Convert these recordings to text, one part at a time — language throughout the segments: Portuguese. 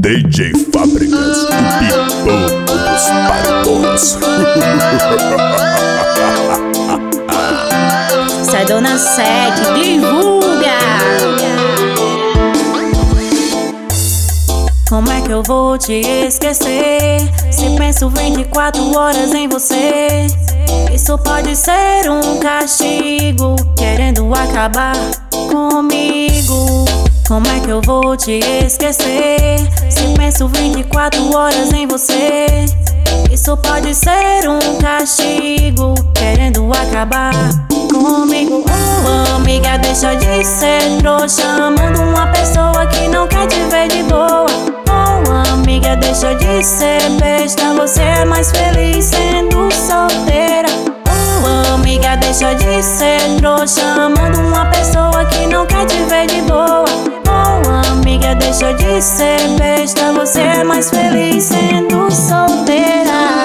DJ Fábricas, o pipoco dos paredões. Sai Dona Sete, divulga. Como é que eu vou te esquecer se penso 24 horas em você? Isso pode ser um castigo, querendo acabar comigo. Como é que eu vou te esquecer se penso 24 horas em você? Isso pode ser um castigo, querendo acabar comigo. Oh, amiga, deixa de ser trouxa, amando uma pessoa que não quer te ver de boa. Oh, amiga, deixa de ser besta, você é mais feliz sendo solteira. Oh, amiga, deixa de ser trouxa, amando uma pessoa que não quer te ver de boa. Oh, amiga, deixa de ser besta, você é mais feliz sendo solteira.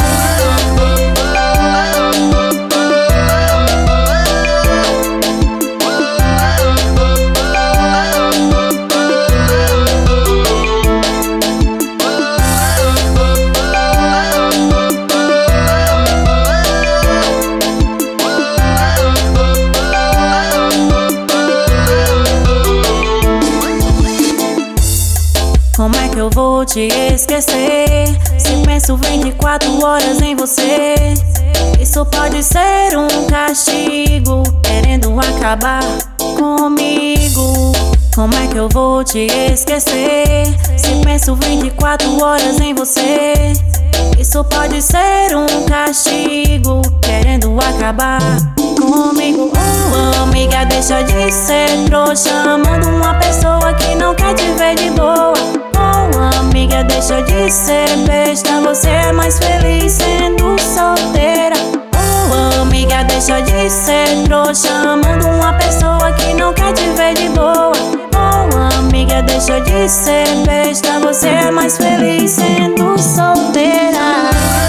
Como é que eu vou te esquecer se penso 24 horas em você? Isso pode ser um castigo, querendo acabar comigo. Como é que eu vou te esquecer se penso 24 horas em você? Isso pode ser um castigo, querendo acabar comigo. Oh, amiga, deixa de ser trouxa, amando uma pessoa que não quer te ver de boa. Oh, amiga, deixa de ser besta, você é mais feliz sendo solteira. Oh, amiga, deixa de ser trouxa, amando uma pessoa que não quer te ver de boa. Oh, amiga, deixa de ser besta, você é mais feliz sendo solteira.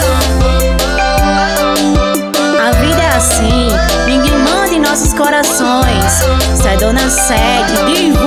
A vida é assim, ninguém manda em nossos corações. Sai Dona Sete, divulga.